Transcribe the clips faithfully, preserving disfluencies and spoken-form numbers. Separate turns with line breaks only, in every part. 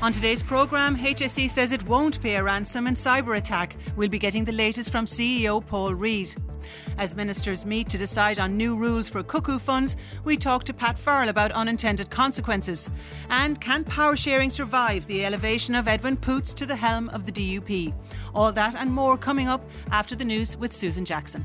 On today's programme, H S E says it won't pay a ransom in cyber attack. We'll be getting the latest from C E O Paul Reid. As ministers meet to decide on new rules for cuckoo funds, we talk to Pat Farrell about unintended consequences. And can power sharing survive the elevation of Edwin Poots to the helm of the D U P? All that and more coming up after the news with Susan Jackson.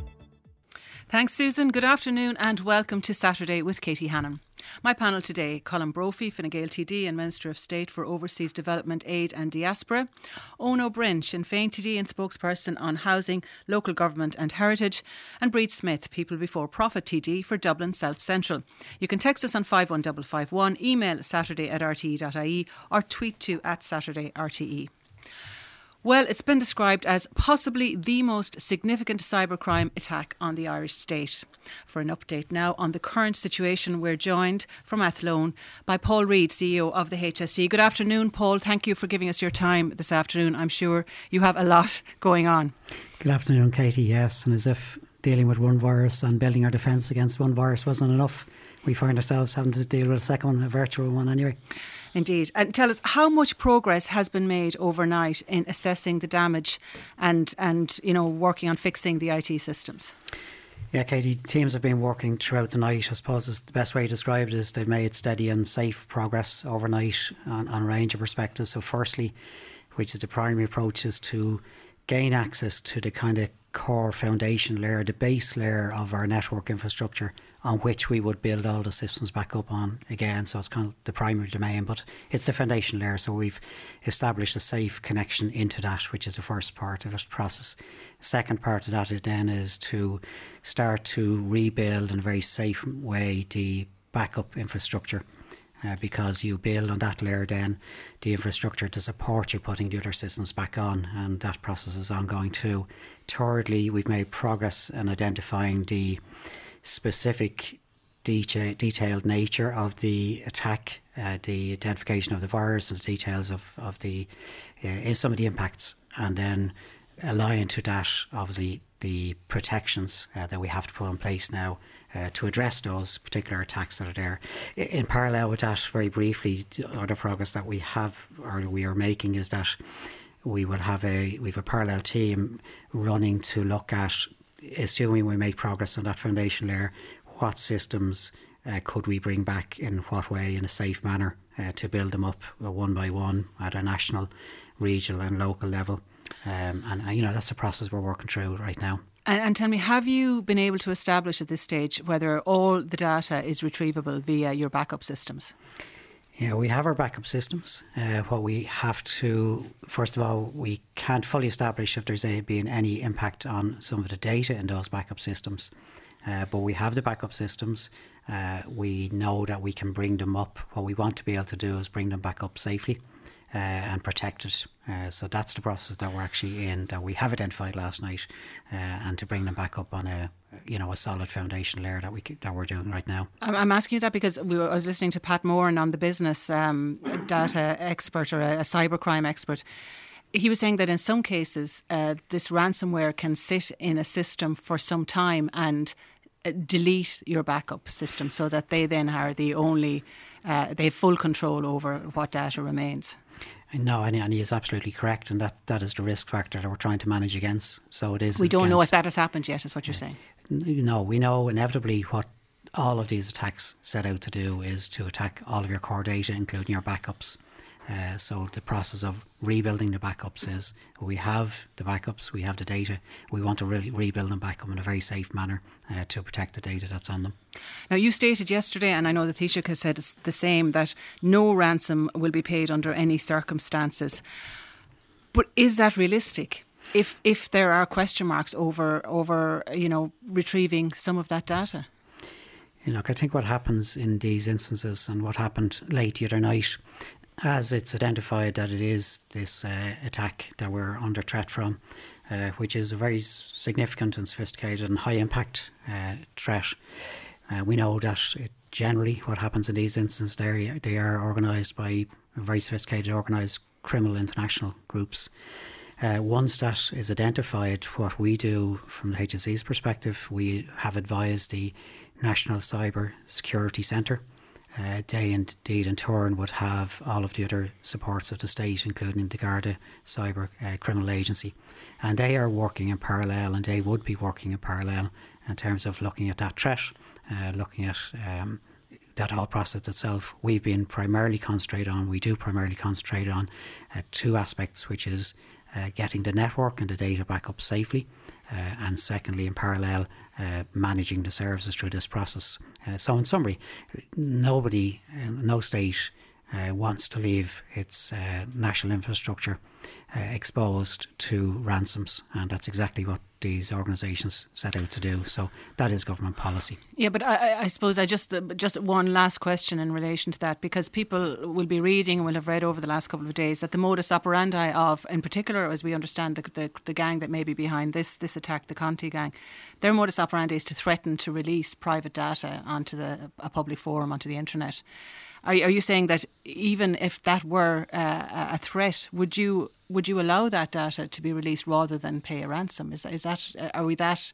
Thanks, Susan. Good afternoon and welcome to Saturday with Katie Hannon. My panel today: Colin Brophy, Fine Gael T D and Minister of State for Overseas Development, Aid and Diaspora; Eoin O'Brien, Sinn Féin T D and spokesperson on housing, local government and heritage; and Bríd Smith, People Before Profit T D for Dublin South Central. You can text us on five one five five one, email saturday at r t e dot i e or tweet to at saturday r t e. Well, it's been described as possibly the most significant cybercrime attack on the Irish state. For an update now on the current situation, we're joined from Athlone by Paul Reid, C E O of the H S E. Good afternoon, Paul. Thank you for giving us your time this afternoon. I'm sure you have a lot going on.
Good afternoon, Katie. Yes, and as if dealing with one virus and building our defence against one virus wasn't enough, we find ourselves having to deal with a second one, a virtual one anyway.
Indeed. And tell us, how much progress has been made overnight in assessing the damage and, and you know, working on fixing the I T systems?
Yeah, Katie, teams have been working throughout the night. I suppose the best way to describe it is they've made steady and safe progress overnight on, on a range of perspectives. So firstly, which is the primary approach, is to gain access to the kind of core foundation layer, the base layer of our network infrastructure on which we would build all the systems back up on again. So it's kind of the primary domain, but it's the foundation layer. So we've established a safe connection into that, which is the first part of this process. Second part of that then is to start to rebuild in a very safe way the backup infrastructure. Uh, because you build on that layer then the infrastructure to support you putting the other systems back on, and that process is ongoing too. Thirdly, we've made progress in identifying the specific deta- detailed nature of the attack, uh, the identification of the virus and the details of, of the uh, some of the impacts, and then aligned to that obviously the protections uh, that we have to put in place now Uh, to address those particular attacks that are there. In parallel with that, very briefly, the other progress that we have or we are making is that we will have a we have a parallel team running to look at, assuming we make progress on that foundation layer, what systems uh, could we bring back in what way in a safe manner uh, to build them up uh, one by one at a national, regional and local level. Um, and uh, you know, that's a process we're working through right now.
And, and tell me, have you been able to establish at this stage whether all the data is retrievable via your backup systems?
Yeah, we have our backup systems. Uh, what we have to, first of all, we can't fully establish if there's a, been any impact on some of the data in those backup systems. Uh, but we have the backup systems. Uh, we know that we can bring them up. What we want to be able to do is bring them back up safely. Uh, and protected. Uh, so that's the process that we're actually in, that we have identified last night, uh, and to bring them back up on a, you know, a solid foundation layer that we that we're doing right now.
I'm asking you that because we were, I was listening to Pat Moran on The Business, um, a data expert or a, a cybercrime expert. He was saying that in some cases, uh, this ransomware can sit in a system for some time and uh, delete your backup system, so that they then are the only, uh, they have full control over what data remains.
No, and, and he is absolutely correct, and that, that is the risk factor that we're trying to manage against. So it is.
We don't
against,
know if that has happened yet, is what you're saying.
No, we know inevitably what all of these attacks set out to do is to attack all of your core data, including your backups. Uh, so the process of rebuilding the backups is, we have the backups, we have the data, we want to really rebuild them back up in a very safe manner uh, to protect the data that's on them.
Now, you stated yesterday, and I know that Taoiseach has said it's the same, that no ransom will be paid under any circumstances. But is that realistic? If if there are question marks over over you know retrieving some of that data?
You know, I think what happens in these instances, and what happened late the other night, as it's identified that it is this uh, attack that we're under threat from, uh, which is a very significant and sophisticated and high impact uh, threat. Uh, we know that it, generally what happens in these instances, they, they are organised by very sophisticated organised criminal international groups. Uh, once that is identified, what we do from the H S E's perspective, we have advised the National Cyber Security Centre Uh, they indeed in turn would have all of the other supports of the state, including the Garda Cyber uh, Criminal Agency. And they are working in parallel, and they would be working in parallel in terms of looking at that threat, uh, looking at um, that whole process itself. We've been primarily concentrated on, we do primarily concentrate on uh, two aspects, which is uh, getting the network and the data back up safely, uh, and secondly, in parallel, uh, managing the services through this process. Uh, so in summary, nobody, uh, no state uh, wants to leave its uh, national infrastructure uh, exposed to ransoms, and that's exactly what these organisations set out to do. So that is government policy.
Yeah, but I, I suppose I just uh, just one last question in relation to that, because people will be reading and will have read over the last couple of days that the modus operandi of, in particular, as we understand the the, the gang that may be behind this this attack, the Conti gang, their modus operandi is to threaten to release private data onto the a public forum, onto the internet. Are you, are you saying that even if that were uh, a threat, would you would you allow that data to be released rather than pay a ransom? Is is that are we that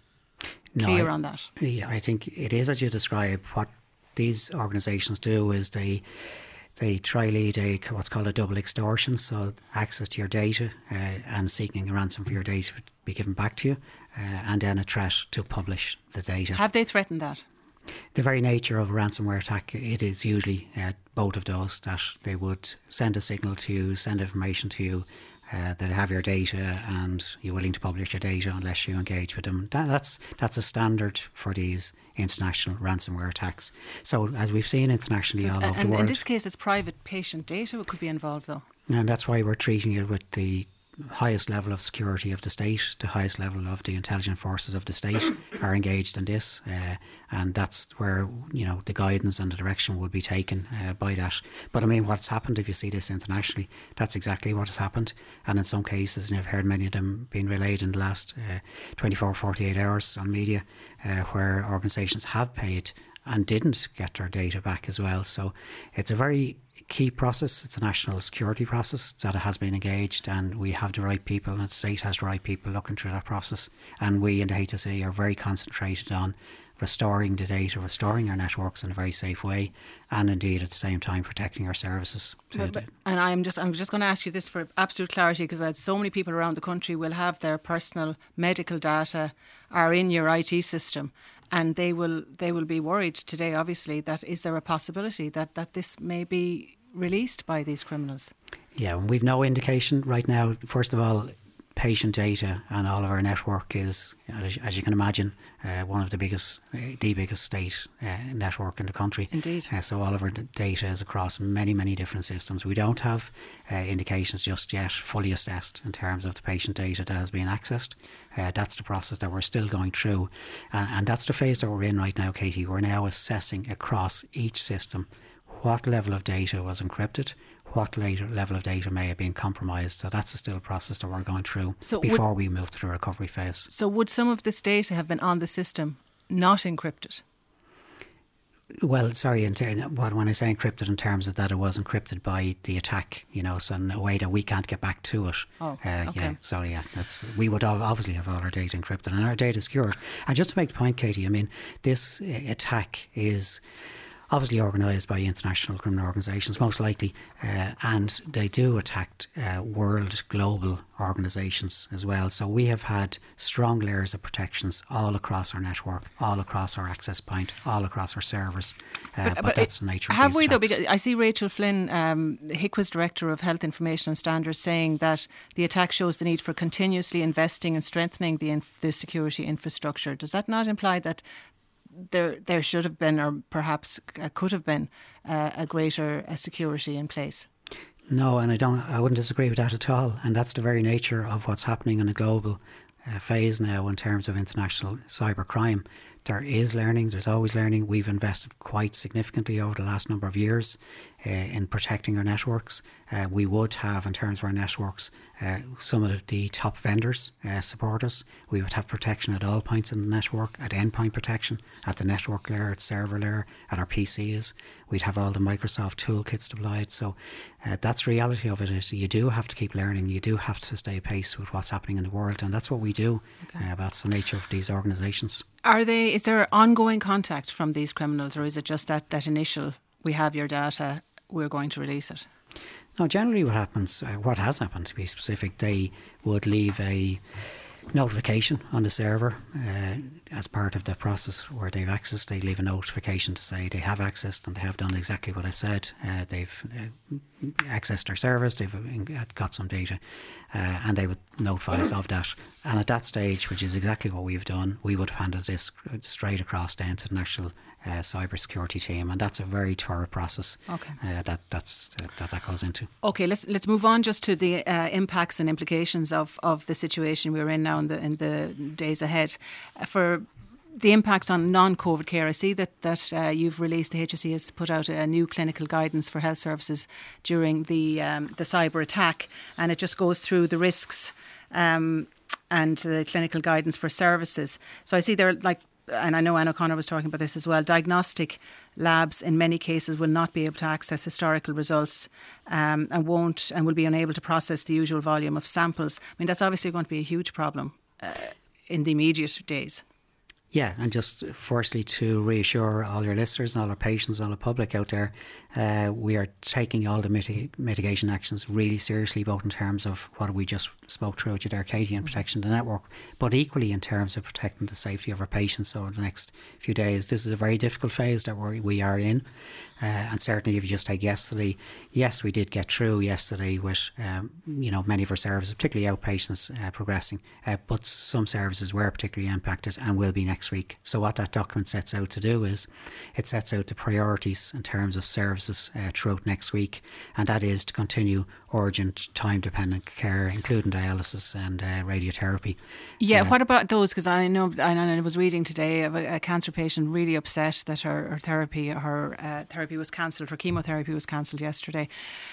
clear
no, I,
on that?
Yeah, I think it is as you describe. What these organisations do is they they try lead a what's called a double extortion, so access to your data uh, and seeking a ransom for your data would be given back to you, uh, and then a threat to publish the data.
Have they threatened that?
The very nature of a ransomware attack, it is usually uh, both of those, that they would send a signal to you, send information to you, uh, that they have your data and you're willing to publish your data unless you engage with them. That, that's that's a standard for these international ransomware attacks. So as we've seen internationally
so,
all over
and
the world.
In this case, it's private patient data that could be involved, though.
And that's why we're treating it with the highest level of security of the state, the highest level of the intelligence forces of the state are engaged in this, uh, and that's where, you know, the guidance and the direction would be taken uh, by that. But I mean, what's happened, if you see this internationally, that's exactly what has happened, and in some cases, and I've heard many of them being relayed in the last uh, twenty-four, forty-eight hours on media, uh, where organisations have paid and didn't get their data back as well. So it's a very key process. It's a national security process that has been engaged, and we have the right people, and the state has the right people looking through that process. And we in the H S E are very concentrated on restoring the data, restoring our networks in a very safe way, and indeed at the same time protecting our services.
But, but, and I'm just I'm just going to ask you this for absolute clarity, because so many people around the country will have their personal medical data are in your I T system. And they will they will be worried today, obviously, that is there a possibility that, that this may be released by these criminals?
Yeah, and we've no indication right now. First of all, patient data and all of our network is, as you can imagine, uh, one of the biggest, uh, the biggest state uh, network in the country.
Indeed.
Uh, so all of our d- data is across many, many different systems. We don't have uh, indications just yet fully assessed in terms of the patient data that has been accessed. Uh, that's the process that we're still going through. And, and that's the phase that we're in right now, Katie. We're now assessing across each system what level of data was encrypted, what later level of data may have been compromised. So that's a still process that we're going through so before would, we move to the recovery phase.
So would some of this data have been on the system not encrypted?
Well, sorry, in ter- when I say encrypted, in terms of that it was encrypted by the attack, you know, so in a way that we can't get back to it.
Oh,
uh,
okay.
Yeah, so yeah, that's, we would obviously have all our data encrypted and our data secured. And just to make the point, Katie, I mean, this uh, attack is obviously organised by international criminal organisations, most likely, uh, and they do attack uh, world, global organisations as well. So we have had strong layers of protections all across our network, all across our access point, all across our servers. Uh, but, but, but that's the nature of
have
these
we
attacks.
though? Because I see Rachel Flynn, um, H I C Wa's Director of Health Information and Standards, saying that the attack shows the need for continuously investing and strengthening the, inf- the security infrastructure. Does that not imply that there there should have been, or perhaps uh, could have been, uh, a greater uh, security in place?
No, and I don't. I wouldn't disagree with that at all. And that's the very nature of what's happening in a global uh, phase now in terms of international cyber crime. There is learning. There's always learning. We've invested quite significantly over the last number of years uh, in protecting our networks. Uh, we would have, in terms of our networks, uh, some of the top vendors uh, support us. We would have protection at all points in the network, at endpoint protection, at the network layer, at server layer, at our P Cs. We'd have all the Microsoft toolkits deployed. So uh, that's the reality of it, is you do have to keep learning. You do have to stay pace with what's happening in the world, and that's what we do. Okay. Uh, that's the nature of these organisations.
Are they? Is there ongoing contact from these criminals, or is it just that, that initial we have your data, we're going to release it?
No, generally what happens, uh, what has happened to be specific, they would leave a notification on the server uh, as part of the process where they've accessed. They leave a notification to say they have accessed and they have done exactly what I said. Uh, they've uh, accessed our service, they've got some data, uh, and they would notify us of that. And at that stage, which is exactly what we've done, we would have handed this straight across then to the national Uh, cybersecurity team, and that's a very thorough process.
Okay.
uh, that that's uh, that that goes into.
Okay, let's let's move on just to the uh, impacts and implications of, of the situation we're in now in the in the days ahead. Uh, for the impacts on non-COVID care, I see that that uh, you've released, the H S E has put out a new clinical guidance for health services during the um, the cyber attack, and it just goes through the risks um, and the clinical guidance for services. So I see there, like, and I know Anne O'Connor was talking about this as well, diagnostic labs in many cases will not be able to access historical results um, and won't and will be unable to process the usual volume of samples. I mean, that's obviously going to be a huge problem uh, in the immediate days.
Yeah, and just firstly to reassure all your listeners and all our patients, all the public out there, uh, we are taking all the mitig- mitigation actions really seriously, both in terms of what we just spoke through with Arcadia and protection of the network, but equally in terms of protecting the safety of our patients over the next few days. This is a very difficult phase that we're, we are in. Uh, and certainly if you just take yesterday, yes, we did get through yesterday with, um, you know, many of our services, particularly outpatients, uh, progressing, uh, but some services were particularly impacted and will be next week. So what that document sets out to do is it sets out the priorities in terms of services uh, throughout next week, and that is to continue urgent time-dependent care, including dialysis and uh, radiotherapy.
Yeah,
uh,
what about those? Because I know, I was reading today of a, a cancer patient really upset that her, her therapy, her uh, therapy was cancelled, her chemotherapy was cancelled yesterday.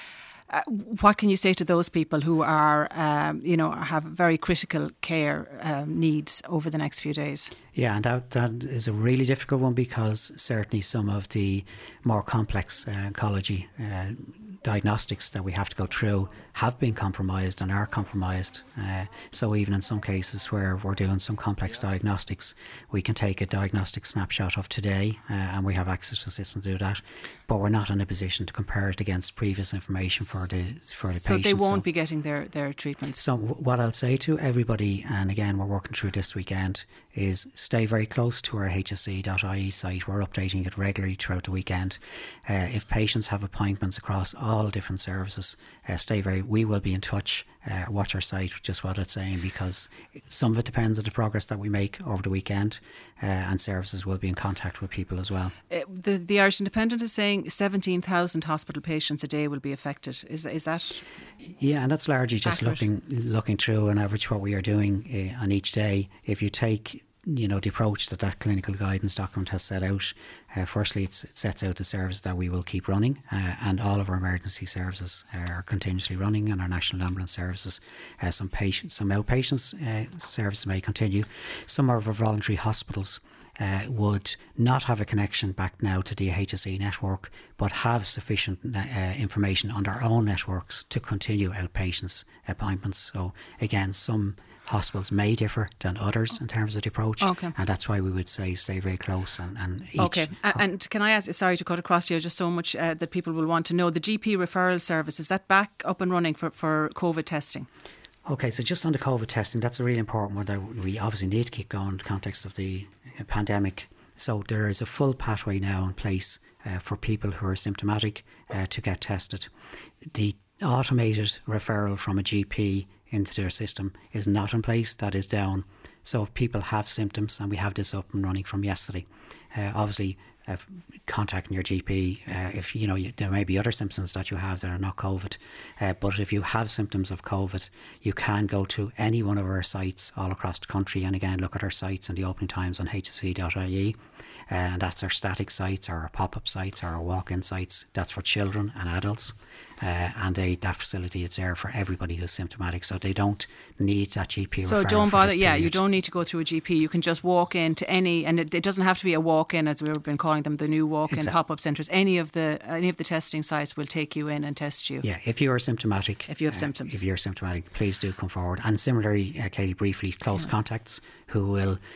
Uh, what can you say to those people who are, um, you know, have very critical care um, needs over the next few days?
Yeah, and that, that is a really difficult one, because certainly some of the more complex uh, oncology uh, diagnostics that we have to go through have been compromised and are compromised. Uh, so even in some cases where we're doing some complex diagnostics, we can take a diagnostic snapshot of today uh, and we have access to a system to do that. But we're not in a position to compare it against previous information for the for the
so
patients.
They won't
so,
be getting their, their treatments.
So what I'll say to everybody, and again we're working through this weekend, is stay very close to our H S E dot I E site. We're updating it regularly throughout the weekend. Uh, if patients have appointments across all different services, uh, stay very, we will be in touch. Uh, watch our site, just what it's saying, because some of it depends on the progress that we make over the weekend, uh, and services will be in contact with people as well.
Uh, the, the Irish Independent is saying seventeen thousand hospital patients a day will be affected. Is, is that
Yeah, and that's largely just
accurate? looking
looking through on average what we are doing uh, on each day. If you take, you know, the approach that that clinical guidance document has set out, uh, firstly it's, it sets out the service that we will keep running, uh, and all of our emergency services are continuously running, and our national ambulance services, uh, some patients, some outpatients uh, services may continue. Some of our voluntary hospitals Uh, would not have a connection back now to the H S E network, but have sufficient uh, information on their own networks to continue outpatients appointments. So again, some hospitals may differ than others in terms of the approach,
okay.
and that's why we would say stay very close. And, and each
okay, and, and can I ask? Sorry to cut across you, just so much uh, that people will want to know. The G P referral service, is that back up and running for for COVID testing?
Okay, so just on the COVID testing, that's a really important one that we obviously need to keep going in the context of the pandemic. So there is a full pathway now in place uh, for people who are symptomatic uh, to get tested. The automated referral from a G P into their system is not in place. That is down. So if people have symptoms, and we have this up and running from yesterday, uh, obviously uh, contacting your G P, uh, if you know you, there may be other symptoms that you have that are not COVID, uh, but if you have symptoms of COVID, you can go to any one of our sites all across the country, and again look at our sites and the opening times on H S E dot I E, uh, and that's our static sites, or our pop-up sites, or our walk-in sites. That's for children and adults, uh, and they, that facility is there for everybody who's symptomatic, so they don't need that G P
so
referral. So
don't bother, yeah, you don't need to go through a G P. You can just walk into any, and it, it doesn't have to be a walk-in, as we've been calling them, the new walk-in
exactly.
pop-up centres. Any of the any of the testing sites will take you in and test you.
Yeah, if you are symptomatic.
If you have
uh,
symptoms.
If you're symptomatic, please do come forward. And similarly, uh, Katie, briefly, close yeah. contacts who will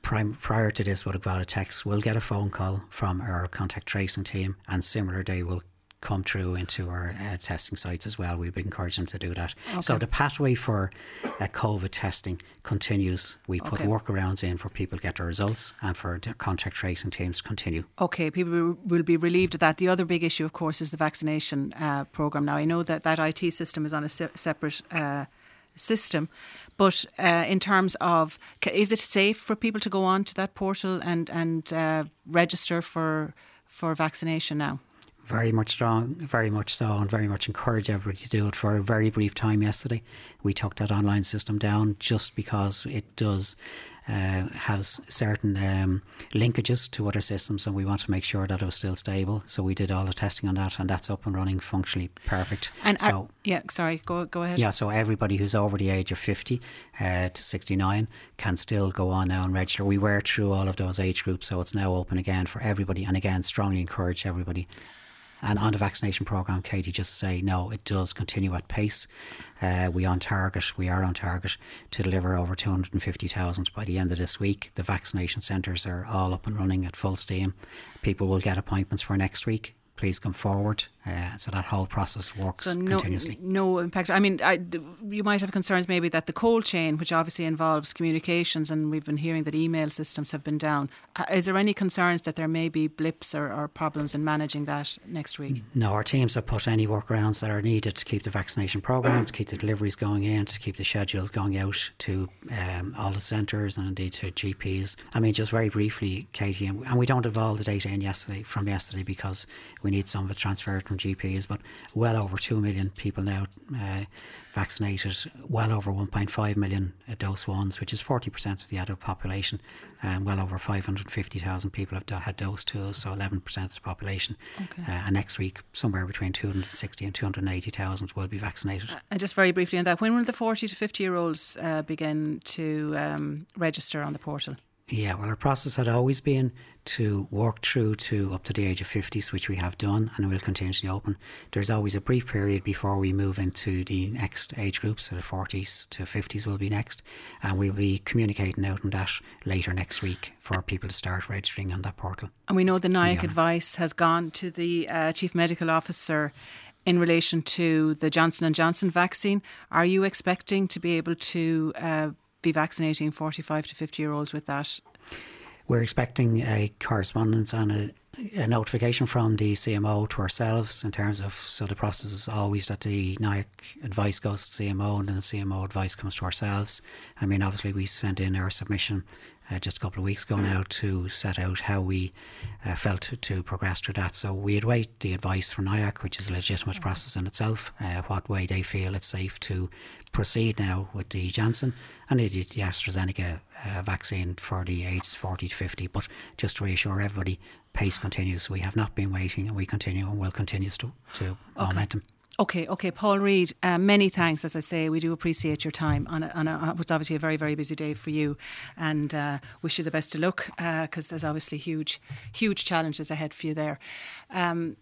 Prime, prior to this would have got a text. We'll get a phone call from our contact tracing team, and similar they will come through into our uh, testing sites as well. We've encouraged them to do that. Okay. So the pathway for uh, COVID testing continues. We put okay. workarounds in for people to get their results and for the contact tracing teams to continue.
Okay, people will be relieved of that. The other big issue, of course, is the vaccination uh, programme. Now, I know that that I T system is on a se- separate uh, system, but uh, in terms of, is it safe for people to go on to that portal and, and uh, register for for vaccination now?
Very much strong, very much so, and very much encourage everybody to do it. For a very brief time yesterday, we took that online system down just because it does uh, has certain um, linkages to other systems, and we want to make sure that it was still stable. So we did all the testing on that, and that's up and running, functionally perfect.
And
so,
are, yeah, sorry, go go ahead.
Yeah, so everybody who's over the age of fifty uh, to sixty-nine can still go on now and register. We were through all of those age groups, so it's now open again for everybody. And again, strongly encourage everybody. And on the vaccination programme, Katie, just say, no, it does continue at pace. Uh, we on target, we are on target to deliver over two hundred fifty thousand by the end of this week. The vaccination centres are all up and running at full steam. People will get appointments for next week. Please come forward. Uh, so that whole process works
so no,
continuously.
No impact. I mean, I, you might have concerns maybe that the cold chain, which obviously involves communications, and we've been hearing that email systems have been down. Uh, is there any concerns that there may be blips or, or problems in managing that next week?
No, our teams have put any workarounds that are needed to keep the vaccination programme, to keep the deliveries going in, to keep the schedules going out to um, all the centres and indeed to G Ps. I mean, just very briefly, Katie, and we don't have all the data in yesterday from yesterday because we need some of it transferred from G Ps, but well over two million people now uh, vaccinated, well over one point five million uh, dose ones, which is forty percent of the adult population, and well over five hundred fifty thousand people have do- had dose twos, so eleven percent of the population. Okay. Uh, and next week, somewhere between two hundred sixty and two hundred eighty thousand will be vaccinated. Uh,
and just very briefly on that, when will the forty to fifty year olds uh, begin to um, register on the portal?
Yeah, well, our process had always been to work through to up to the age of fifties, which we have done, and will continuously open. There's always a brief period before we move into the next age groups, so the forties to fifties will be next, and we'll be communicating out on that later next week for people to start registering on that portal.
And we know the N I A C advice has gone to the uh, Chief Medical Officer in relation to the Johnson and Johnson vaccine. Are you expecting to be able to uh, be vaccinating forty-five to fifty year olds with that?
We're expecting a correspondence and a, a notification from the C M O to ourselves in terms of, so the process is always that the N I A C advice goes to C M O and then the C M O advice comes to ourselves. I mean, obviously we sent in our submission uh, just a couple of weeks ago now to set out how we uh, felt to, to progress through that. So we await the advice from N I A C, which is a legitimate process in itself, uh, what way they feel it's safe to proceed now with the Janssen and the, the AstraZeneca uh, vaccine for the ages forty to fifty. But just to reassure everybody, pace continues. We have not been waiting, and we continue and will continue to, to okay. momentum.
Okay, okay, Paul Reid, uh, many thanks. As I say, we do appreciate your time on, a, on a, what's obviously a very, very busy day for you, and uh, wish you the best of luck because uh, there's obviously huge, huge challenges ahead for you there. Um,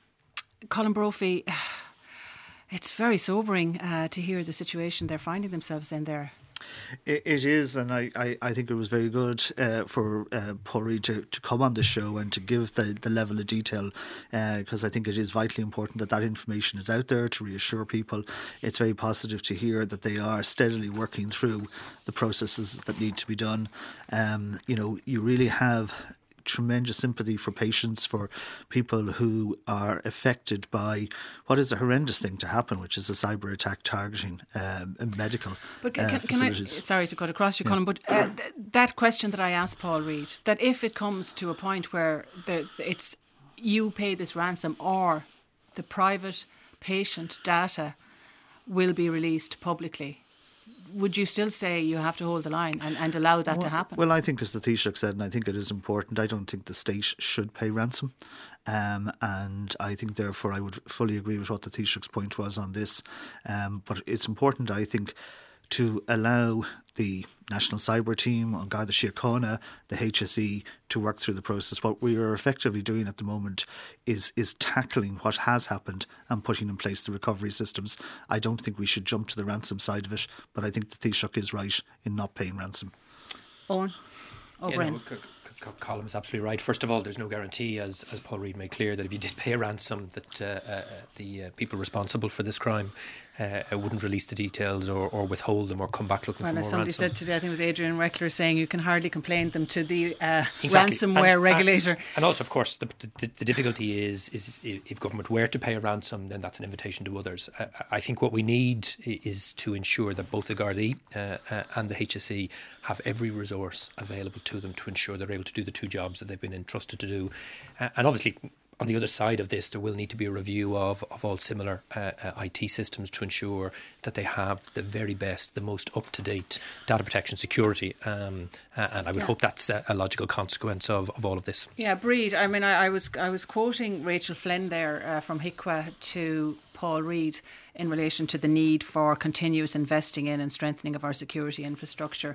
Colin Brophy, it's very sobering uh, to hear the situation they're finding themselves in there.
It, it is, and I, I, I think it was very good uh, for uh, Paul Reid to, to come on the show and to give the, the level of detail, because uh, I think it is vitally important that that information is out there to reassure people. It's very positive to hear that they are steadily working through the processes that need to be done. Um, you know, you really have tremendous sympathy for patients, for people who are affected by what is a horrendous thing to happen, which is a cyber attack targeting um, medical
but can,
uh,
can,
facilities.
Can I, sorry to cut across you,
yeah.
Colin, but uh, th- that question that I asked Paul Reid, that if it comes to a point where the, it's you pay this ransom or the private patient data will be released publicly, would you still say you have to hold the line and, and allow that
well,
to happen?
Well, I think as the Taoiseach said, and I think it is important, I don't think the state should pay ransom. Um, and I think therefore I would fully agree with what the Taoiseach's point was on this. Um, but it's important, I think, to allow the National Cyber Team, An Garda Síochána, the H S E to work through the process. What we are effectively doing at the moment is is tackling what has happened and putting in place the recovery systems. I don't think we should jump to the ransom side of it, but I think the Taoiseach is right in not paying ransom.
Owen? O'Brien.
Yeah, no, Colm is absolutely right. First of all, there's no guarantee, as as Paul Reid made clear, that if you did pay a ransom, that uh, uh, the uh, people responsible for this crime uh, wouldn't release the details or, or withhold them or come back looking
well,
for more
as somebody
ransom.
said today, I think it was Adrian Reckler saying you can hardly complain them to the uh,
exactly.
ransomware
and,
regulator.
And, and also, of course, the, the, the difficulty is is if government were to pay a ransom, then that's an invitation to others. Uh, I think what we need is to ensure that both the Gardaí uh, uh, and the H S E have every resource available to them to ensure they're able to do the two jobs that they've been entrusted to do. Uh, and obviously, on the other side of this, there will need to be a review of, of all similar uh, uh, I T systems to ensure that they have the very best, the most up-to-date data protection security. Um, uh, and I would yeah. hope that's a, a logical consequence of, of all of this.
Yeah, Breed, I mean, I, I was I was quoting Rachel Flynn there uh, from H I C W A to Paul Reid in relation to the need for continuous investing in and strengthening of our security infrastructure.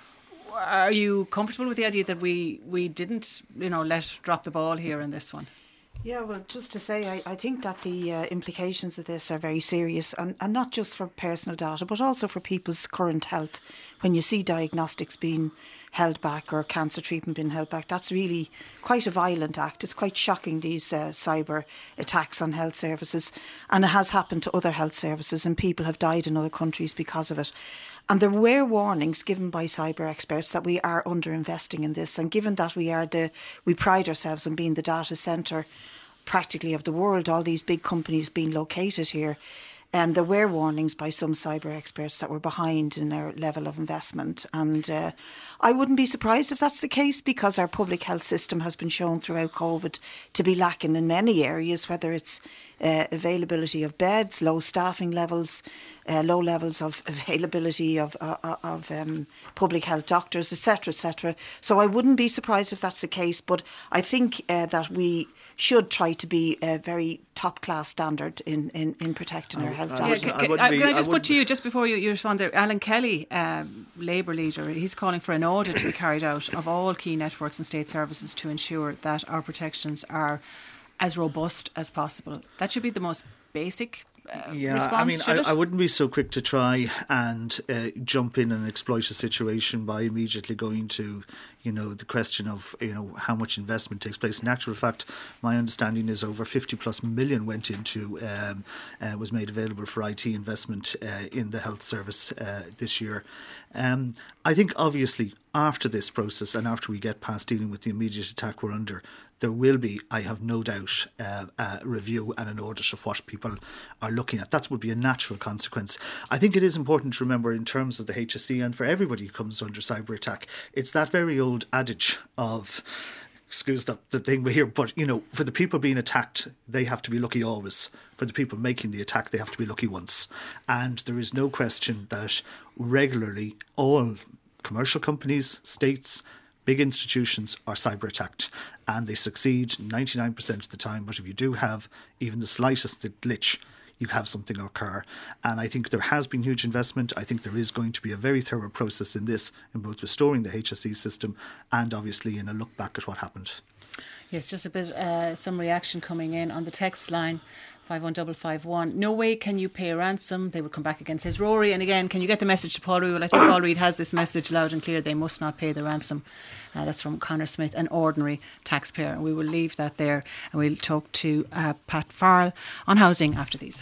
Are you comfortable with the idea that we, we didn't, you know, let drop the ball here in this one?
Yeah, well, just to say, I, I think that the uh, implications of this are very serious, and, and not just for personal data, but also for people's current health. When you see diagnostics being held back or cancer treatment being held back, that's really quite a violent act. It's quite shocking, these uh, cyber attacks on health services, and it has happened to other health services, and people have died in other countries because of it. And there were warnings given by cyber experts that we are underinvesting in this. And given that we are the, we pride ourselves on being the data centre practically of the world, all these big companies being located here, um, there were warnings by some cyber experts that we're behind in our level of investment. And uh, I wouldn't be surprised if that's the case, because our public health system has been shown throughout COVID to be lacking in many areas, whether it's uh, availability of beds, low staffing levels, uh, low levels of availability of uh, of um, public health doctors, et cetera, et cetera. So I wouldn't be surprised if that's the case, but I think uh, that we should try to be a very top-class standard in, in, in protecting our health data.
Yeah, can, can, I, can I just I put to you, just before you, you respond there, Alan Kelly, um, Labour leader, he's calling for an audit to be carried out of all key networks and state services to ensure that our protections are as robust as possible. That should be the most basic uh,
yeah,
response,
I mean,
should
I,
it?
I wouldn't be so quick to try and uh, jump in and exploit a situation by immediately going to, you know, the question of, you know, how much investment takes place. In actual fact, my understanding is over fifty plus million went into, um, uh, was made available for I T investment uh, in the health service uh, this year. Um, I think obviously after this process and after we get past dealing with the immediate attack we're under, there will be, I have no doubt, uh, a review and an audit of what people are looking at. That would be a natural consequence. I think it is important to remember in terms of the H S E and for everybody who comes under cyber attack, it's that very old adage of, excuse the, the thing we hear, but, you know, for the people being attacked, they have to be lucky always. For the people making the attack, they have to be lucky once. And there is no question that regularly all commercial companies, states, big institutions are cyber attacked, and they succeed ninety-nine percent of the time. But if you do have even the slightest glitch, you have something occur. And I think there has been huge investment. I think there is going to be a very thorough process in this, in both restoring the H S E system and obviously in a look back at what happened.
Yes, just a bit, uh, some reaction coming in on the text line. five one five five one. No way can you pay a ransom. They will come back again, says Rory. And again, can you get the message to Paul Reid? Well, I think Paul Reid has this message loud and clear. They must not pay the ransom. Uh, that's from Conor Smith, an ordinary taxpayer. And we will leave that there. And we'll talk to uh, Pat Farrell on housing after these.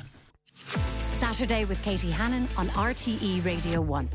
Saturday with Katie Hannon on R T E Radio one.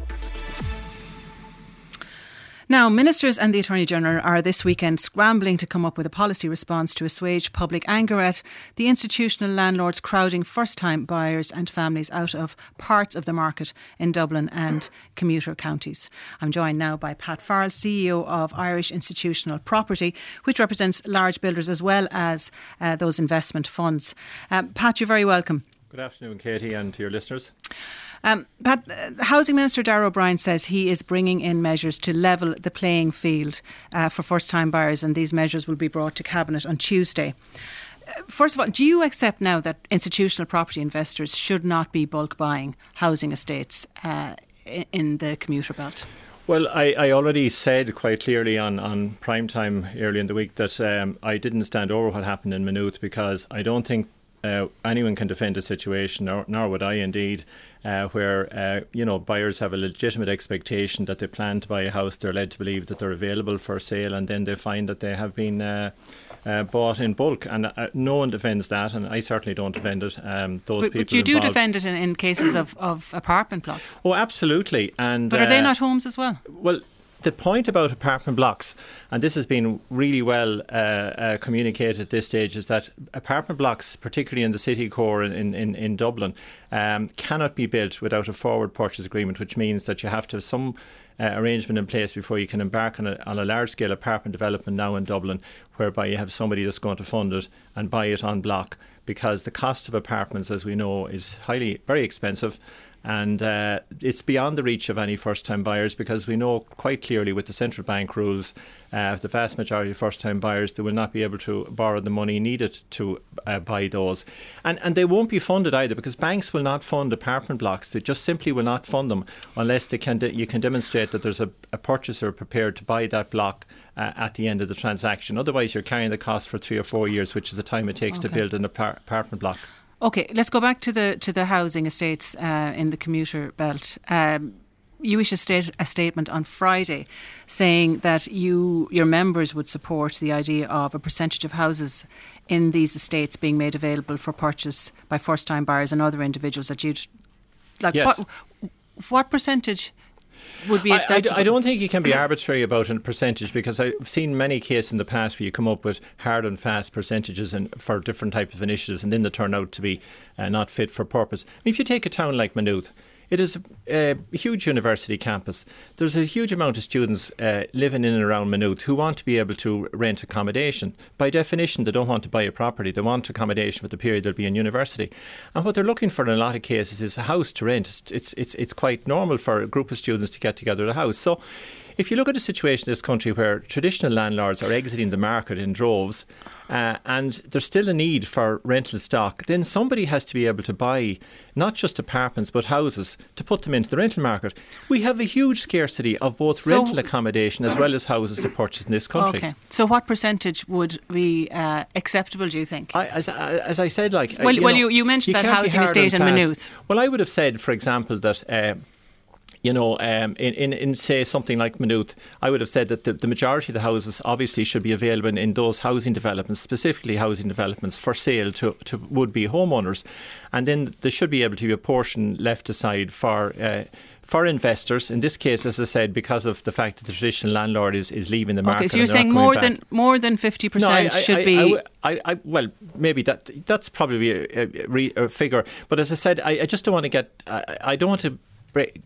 Now, ministers and the Attorney-General are this weekend scrambling to come up with a policy response to assuage public anger at the institutional landlords crowding first-time buyers and families out of parts of the market in Dublin and commuter counties. I'm joined now by Pat Farrell, C E O of Irish Institutional Property, which represents large builders as well as uh, those investment funds. Um, Pat, you're very welcome.
Good afternoon, Katie, and to your listeners.
Um, Pat, uh, Housing Minister Darragh O'Brien says he is bringing in measures to level the playing field uh, for first-time buyers, and these measures will be brought to Cabinet on Tuesday. Uh, first of all, do you accept now that institutional property investors should not be bulk buying housing estates uh, in, in the commuter belt?
Well, I, I already said quite clearly on, on prime time early in the week that um, I didn't stand over what happened in Maynooth, because I don't think uh, anyone can defend a situation, nor, nor would I indeed, uh, where uh, you know buyers have a legitimate expectation that they plan to buy a house. They're led to believe that they're available for sale, and then they find that they have been uh, uh, bought in bulk. And uh, no one defends that, and I certainly don't defend it. Um, those
but,
people
but you do
involved,
defend it in, in cases of, of apartment blocks.
Oh, absolutely. And
but are they
uh,
not homes as well?
Well, the point about apartment blocks, and this has been really well uh, uh, communicated at this stage, is that apartment blocks, particularly in the city core in, in, in Dublin, um, cannot be built without a forward purchase agreement, which means that you have to have some uh, arrangement in place before you can embark on a, on a large-scale apartment development now in Dublin, whereby you have somebody that's going to fund it and buy it en bloc, because the cost of apartments, as we know, is highly, very expensive. And uh, it's beyond the reach of any first-time buyers, because we know quite clearly with the central bank rules, uh, the vast majority of first-time buyers, they will not be able to borrow the money needed to uh, buy those. And and they won't be funded either, because banks will not fund apartment blocks. They just simply will not fund them unless they can de- you can demonstrate that there's a, a purchaser prepared to buy that block uh, at the end of the transaction. Otherwise, you're carrying the cost for three or four years, which is the time it takes
Okay.
to build an apar- apartment block.
Okay, let's go back to the to the housing estates uh, in the commuter belt. Um, you issued a, state, a statement on Friday saying that you your members would support the idea of a percentage of houses in these estates being made available for purchase by first-time buyers and other individuals. That you'd like.
Yes.
What, what percentage would be
I,
acceptable?
I, I don't think you can be arbitrary about a percentage, because I've seen many cases in the past where you come up with hard and fast percentages and for different types of initiatives, and then they turn out to be uh, not fit for purpose. I mean, if you take a town like Maynooth, it is a, a huge university campus. There's a huge amount of students uh, living in and around Maynooth who want to be able to rent accommodation. By definition, they don't want to buy a property. They want accommodation for the period they'll be in university. And what they're looking for in a lot of cases is a house to rent. It's, it's, it's, it's quite normal for a group of students to get together at a house. So if you look at a situation in this country where traditional landlords are exiting the market in droves, uh, and there's still a need for rental stock, then somebody has to be able to buy not just apartments but houses to put them into the rental market. We have a huge scarcity of both
So-
rental accommodation as well as houses to purchase in this country.
Okay, so what percentage would be uh, acceptable, do you think?
I, as, as I said, like
Well-
you
well,
know,
you- you mentioned that
can't be
housing
hard
estate
and
in
fast.
Maynooth.
Well, I would have said, for example, that. Uh, You know, um, in, in, in say something like Maynooth, I would have said that the, the majority of the houses obviously should be available in, in those housing developments, specifically housing developments for sale to, to would-be homeowners. And then there should be able to be a portion left aside for uh, for investors. In this case, as I said, because of the fact that the traditional landlord is, is leaving the market.
Okay, so you're
and they're
saying
not
more
coming
than more than fifty percent
no, I, I,
should
I,
be.
I, I, I, well, maybe that that's probably a, a, re, a figure. But as I said, I, I just don't want to get. I, I don't want to break.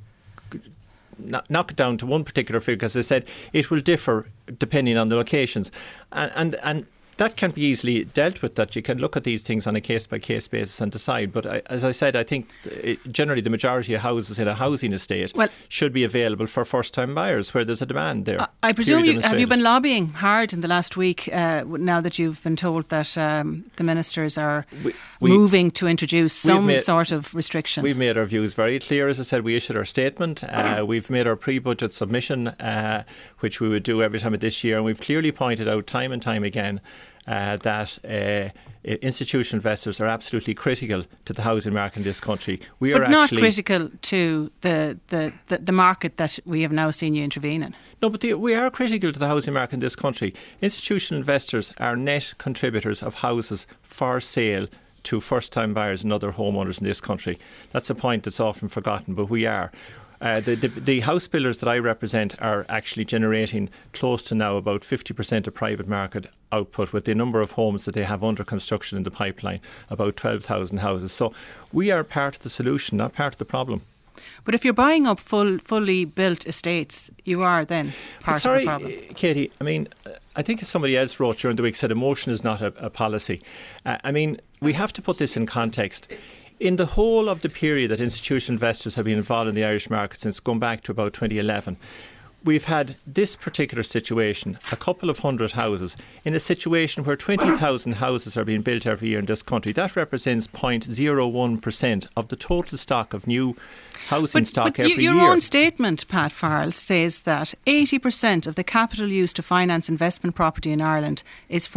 Knock it down to one particular figure, as I said, it will differ depending on the locations, and and, and that can be easily dealt with. That you can look at these things on a case by case basis and decide. But I, as I said, I think it, generally the majority of houses in a housing estate
Well,
should be available for first time buyers where there's a demand there.
I, I presume you have you
demonstrated.
been lobbying hard in the last week. Uh, now that you've been told that um, the ministers are
We- we-
moving to introduce some
made-
sort of restriction.
We've made our views very clear. As I said, we issued our statement. Uh, we've made our pre-budget submission, uh, which we would do every time of this year. And we've clearly pointed out time and time again uh, that uh, institutional investors are absolutely critical to the housing market in this country. We
but
are
not
actually
critical to the, the, the, the market that we have now seen you intervene in.
No, but the, we are critical to the housing market in this country. Institutional investors are net contributors of houses for sale to first-time buyers and other homeowners in this country. That's a point that's often forgotten, but we are. Uh, the, the, the house builders that I represent are actually generating close to now about fifty percent of private market output, with the number of homes that they have under construction in the pipeline, about twelve thousand houses. So we are part of the solution, not part of the problem.
But if you're buying up full, fully built estates, you are then part
Sorry,
of the problem.
Katie, I mean, I think as somebody else wrote during the week, said emotion is not a, a policy. Uh, I mean, we have to put this in context. In the whole of the period that institutional investors have been involved in the Irish market, since going back to about twenty eleven, we've had this particular situation, a couple of hundred houses, in a situation where twenty thousand houses are being built every year in this country. That represents zero point zero one percent of the total stock of new housing
But,
stock
but
every
you, your
year.
own statement, Pat Farrell, says that eighty percent of the capital used to finance investment property in Ireland is from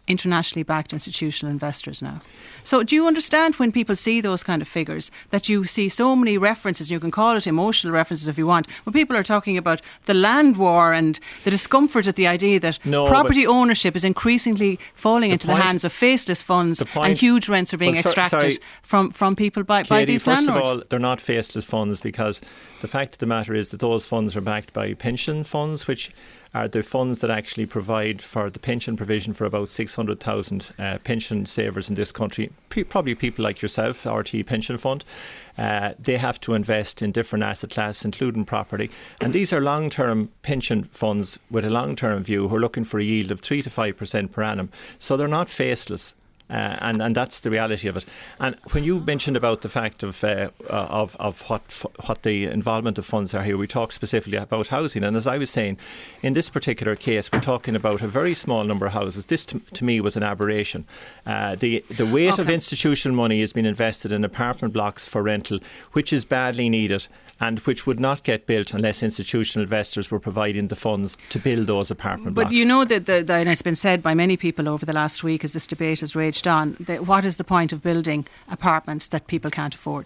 internationally backed institutional investors now. So do you understand when people see those kind of figures that you see so many references, you can call it emotional references if you want, when people are talking about the land war and the discomfort at the idea that
no,
property ownership is increasingly falling the into point, the hands of faceless funds point, and huge rents are being well, extracted sorry, from, from people by, Katie, by these
first
landlords?
First of all, they're not faceless funds because the fact of the matter is that those funds are backed by pension funds, which are the funds that actually provide for the pension provision for about six hundred thousand uh, pension savers in this country, P- probably people like yourself, R T E Pension Fund. Uh, they have to invest in different asset classes, including property. And these are long-term pension funds with a long-term view who are looking for a yield of three to five percent per annum. So they're not faceless. Uh, and, and that's the reality of it. And when you mentioned about the fact of uh, of, of what what the involvement of funds are here, we talk specifically about housing. And as I was saying, in this particular case, we're talking about a very small number of houses. This, to, to me, was an aberration. Uh, the, the weight okay. of institutional money has been invested in apartment blocks for rental, which is badly needed and which would not get built unless institutional investors were providing the funds to build those apartment
but
blocks.
But you know that, the, the, and it's been said by many people over the last week as this debate has raged on, that what is the point of building apartments that people can't afford?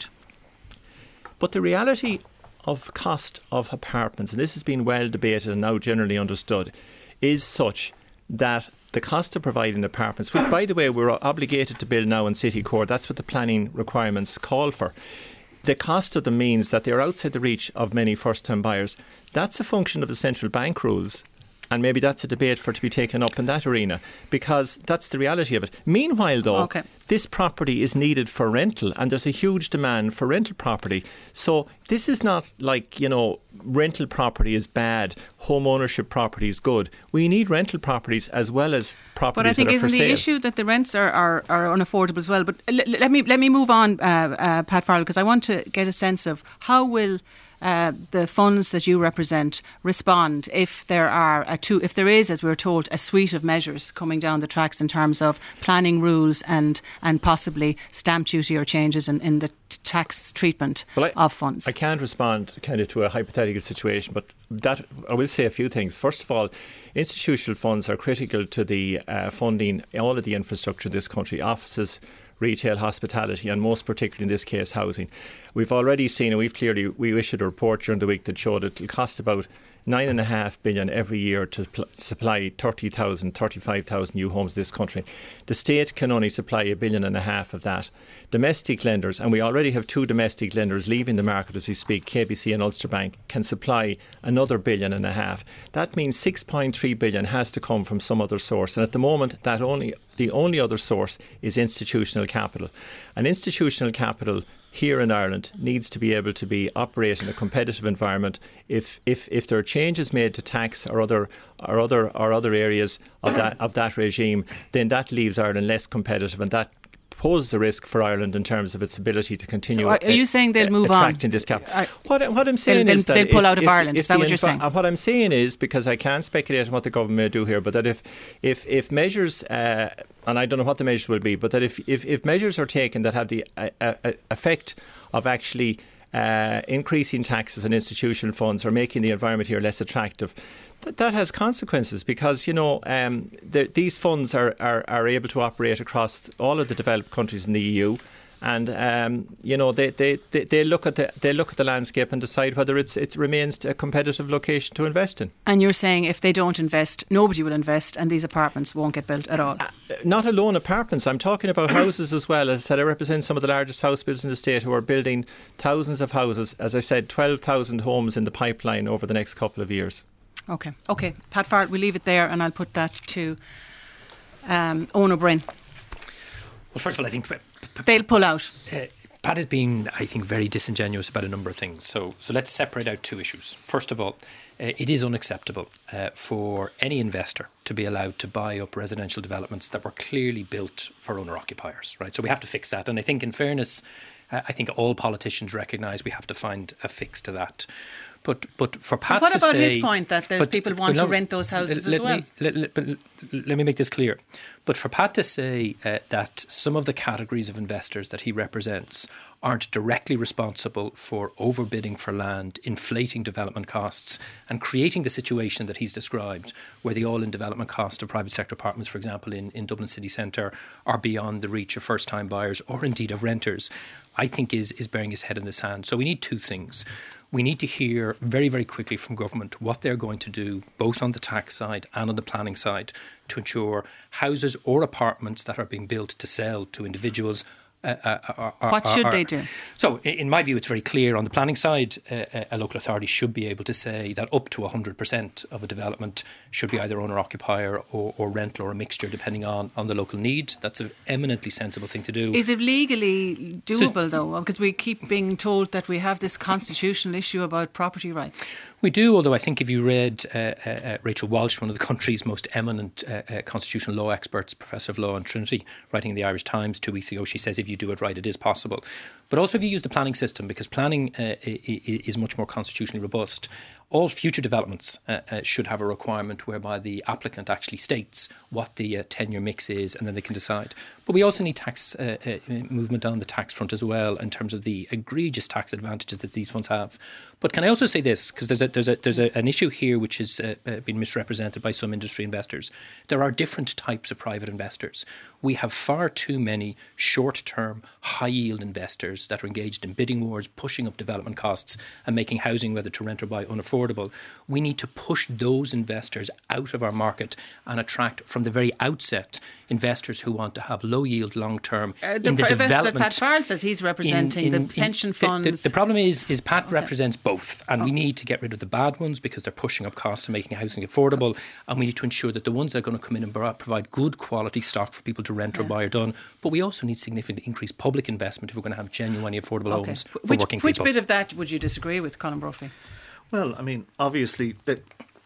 But the reality of cost of apartments, and this has been well debated and now generally understood, is such that the cost of providing apartments, which by the way we're obligated to build now in City Core, that's what the planning requirements call for, the cost of them means that they're outside the reach of many first-time buyers. That's a function of the central bank rules. And maybe that's a debate for to be taken up in that arena, because that's the reality of it. Meanwhile, though, okay. this property is needed for rental and there's a huge demand for rental property. So this is not like, you know, rental property is bad, home ownership property is good. We need rental properties as well as properties
that are for sale. But I think isn't the issue that the rents are, are, are unaffordable as well. But l- let me let me move on, uh, uh, Pat Farrell, because I want to get a sense of how will Uh, the funds that you represent respond if there are a two, if there is, as we're told, a suite of measures coming down the tracks in terms of planning rules and and possibly stamp duty or changes in, in the t- tax treatment well, I, of funds.
I can't respond kind of to a hypothetical situation, but that I will say a few things. First of all, institutional funds are critical to the uh, funding all of the infrastructure of this country, offices, retail, hospitality, and most particularly in this case housing. We've already seen, and we've clearly, we issued a report during the week that showed it will cost about nine and a half billion every year to pl- supply thirty thousand, thirty-five thousand new homes in this country. The state can only supply a billion and a half of that. Domestic lenders, and we already have two domestic lenders leaving the market as we speak, K B C and Ulster Bank, can supply another billion and a half. That means six point three billion has to come from some other source. And at the moment, that only the only other source is institutional capital. And institutional capital here in Ireland needs to be able to be operate in a competitive environment. If if if there are changes made to tax or other or other or other areas of that of that regime, then that leaves Ireland less competitive, and that poses a risk for Ireland in terms of its ability to continue.
So are, are you
a,
saying they'll move
attracting
on?
this cap?
Are,
what, what I'm saying
they'll,
is that
they'll pull
if,
out of
if,
Ireland.
If
is that what you're
inv-
saying?
What I'm saying is, because I can't speculate on what the government may do here, but that if if if measures, uh, and I don't know what the measures will be, but that if if, if measures are taken that have the uh, uh, effect of actually uh, increasing taxes on institutional funds or making the environment here less attractive, that, that has consequences, because, you know, um, the, these funds are, are, are able to operate across all of the developed countries in the E U. And um, you know they, they, they, they look at the they look at the landscape and decide whether it's it remains a competitive location to invest in.
And you're saying if they don't invest, nobody will invest, and these apartments won't get built at all.
Uh, not alone apartments. I'm talking about houses as well. As I said, I represent some of the largest house builders in the state who are building thousands of houses. As I said, twelve thousand homes in the pipeline over the next couple of years.
Okay, okay, Pat Farrell, we'll leave it there, and I'll put that to um, Eoin O'Brien.
Well, first of all, I think
they'll pull out.
Uh, Pat has been, I think, very disingenuous about a number of things. So, so let's separate out two issues. First of all, uh, it is unacceptable uh, for any investor to be allowed to buy up residential developments that were clearly built for owner-occupiers, right? So we have to fix that. And I think, in fairness, uh, I think all politicians recognise we have to find a fix to that. But but for Pat
but what
to
about
say,
his point that there's
but,
people want
well,
to rent those houses
let,
as well?
Me, let, let, but let me make this clear. But for Pat to say uh, that some of the categories of investors that he represents aren't directly responsible for overbidding for land, inflating development costs and creating the situation that he's described, where the all-in development cost of private sector apartments, for example, in, in Dublin city centre, are beyond the reach of first-time buyers or indeed of renters, I think is, is bearing his head in the sand. So we need two things. We need to hear very, very quickly from government what they're going to do, both on the tax side and on the planning side, to ensure houses or apartments that are being built to sell to individuals. Uh, uh, are,
what should
are,
they do?
So, in my view, it's very clear on the planning side, uh, a local authority should be able to say that up to one hundred percent of a development should be either owner-occupier or, or rental or a mixture, depending on, on the local need. That's an eminently sensible thing to do.
Is it legally doable,
so,
though? Because we keep being told that we have this constitutional issue about property rights.
We do, although I think if you read uh, uh, Rachel Walsh, one of the country's most eminent uh, uh, constitutional law experts, Professor of Law in Trinity, writing in the Irish Times two weeks ago, she says if you do it right, it is possible. But also if you use the planning system, because planning uh, is much more constitutionally robust, all future developments uh, uh, should have a requirement whereby the applicant actually states what the uh, tenure mix is, and then they can decide. But we also need tax uh, uh, movement on the tax front as well, in terms of the egregious tax advantages that these funds have. But can I also say this, because there's a, there's a, there's a, an issue here which has uh, uh, been misrepresented by some industry investors. There are different types of private investors. We have far too many short-term, high-yield investors that are engaged in bidding wars, pushing up development costs and making housing, whether to rent or buy, unaffordable. We need to push those investors out of our market and attract, from the very outset, investors who want to have low-yield, long-term
uh, the
in the
pr-
development.
That Pat Farrell says he's representing, in, in, the pension
in,
funds.
The, the, the problem is, is Pat
okay.
represents both, and oh. we need to get rid of the bad ones because they're pushing up costs and making housing affordable, and we need to ensure that the ones that are going to come in and provide good quality stock for people to rent yeah. or buy are done. But we also need significantly increased public investment if we're going to have genuinely affordable okay. homes for
which,
working
which
people.
Which bit of that would you disagree with, Colin Brophy?
Well, I mean, obviously, the,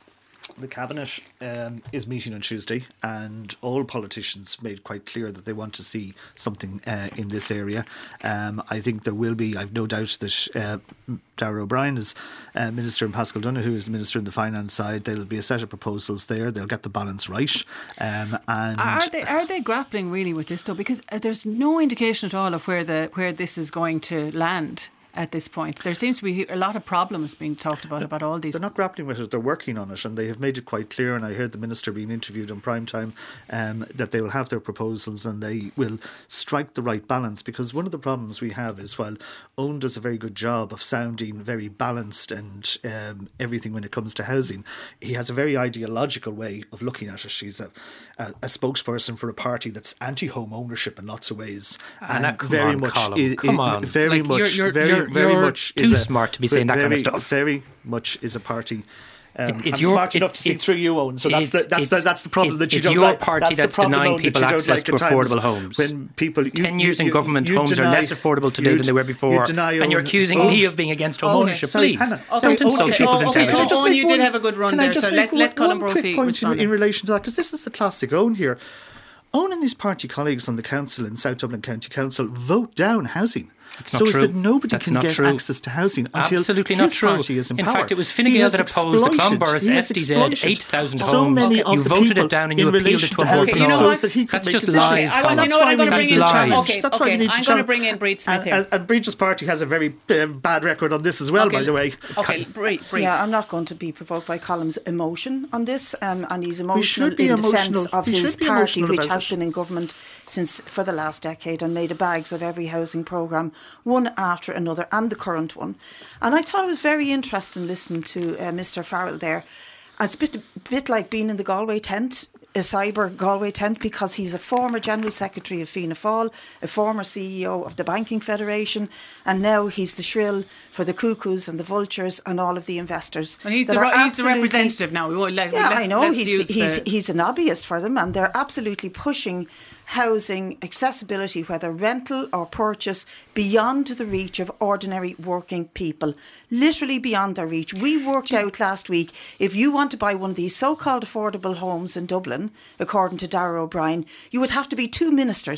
the Cabinet um, is meeting on Tuesday, and all politicians made quite clear that they want to see something uh, in this area. Um, I think there will be, I've no doubt that uh, Darragh O'Brien is uh, Minister and Pascal Donoghue is the Minister in the Finance side. There'll be a set of proposals there. They'll get the balance right. Um, and
are they are they grappling really with this, though? Because there's no indication at all of where the where this is going to land at this point. There seems to be a lot of problems being talked about, about all these.
They're not grappling with it, they're working on it, and they have made it quite clear, and I heard the Minister being interviewed on prime time, um, that they will have their proposals and they will strike the right balance, because one of the problems we have is, while Owen does a very good job of sounding very balanced and um, everything when it comes to housing, he has a very ideological way of looking at it. He's a, a, a spokesperson for a party that's anti-home ownership in lots of ways,
and, and
very
on,
much
Colin,
is,
come on.
very
like
much
you're, you're,
very
you're,
very
you're
much
too
is a,
smart to be saying that
very,
kind of stuff.
Very much is a party. Um,
it, it's
I'm
your,
smart
it,
enough to see through you, Owen. So that's the that's the that's the problem
it,
that you
it's
don't
your
like.
party
that's,
that's denying
that
people access
like
to affordable homes.
When people you,
ten years
you,
in government,
you, you
homes
deny,
are less affordable today than they were before,
deny,
and you're accusing
oh,
me of being against home
okay,
ownership.
sorry,
Please
Hannah,
don't
sorry,
insult
okay,
people's
oh, okay,
intelligence.
Oh, you did have a good run there, so let, let Colin Brophy
point
respond.
in, in relation to that, because this is the classic Owen here. Owen and his party colleagues on the council in South Dublin County Council vote down housing.
It's not
so
true.
is that nobody
That's
can
not
get
true.
access to housing until
Absolutely
his
not true.
party is in,
in
power.
fact, it was Fine Gael that opposed the Clonburris S D Z, eight thousand
so
homes.
Many of
you
the
voted it down and you appealed it to a
housing,
voting
you know
law.
what?
That he
That's
make
just
decisions.
lies,
I,
Colin.
you know what, I'm going to bring in
lies.
Okay,
That's why
okay,
we need
I'm
to
going to bring in Breed Smith here.
And, and Breed's party has a very uh, bad record on this as well,
okay,
by the way.
Okay, Breed.
Yeah, I'm not going to be provoked by Colin's emotion on this, um, and he's emotional
should be
in
emotional.
defence of
We
his
should be
party,
emotional
which
about
has
it.
been in government since for the last decade and made a bags of every housing programme, one after another, and the current one. And I thought it was very interesting listening to uh, Mister Farrell there. And it's a bit, a bit like being in the Galway tent, a cyber Galway tent, because he's a former General Secretary of Fianna Fáil, a former C E O of the Banking Federation, and now he's the shrill for the cuckoos and the vultures and all of the investors.
And he's,
that
the,
are
he's the representative now. We won't let,
yeah,
let's,
I know.
let's
He's
use
he's,
the...
he's a lobbyist for them, and they're absolutely pushing housing accessibility, whether rental or purchase, beyond the reach of ordinary working people. Literally beyond their reach. We worked out last week, if you want to buy one of these so-called affordable homes in Dublin, according to Darragh O'Brien, you would have to be two ministers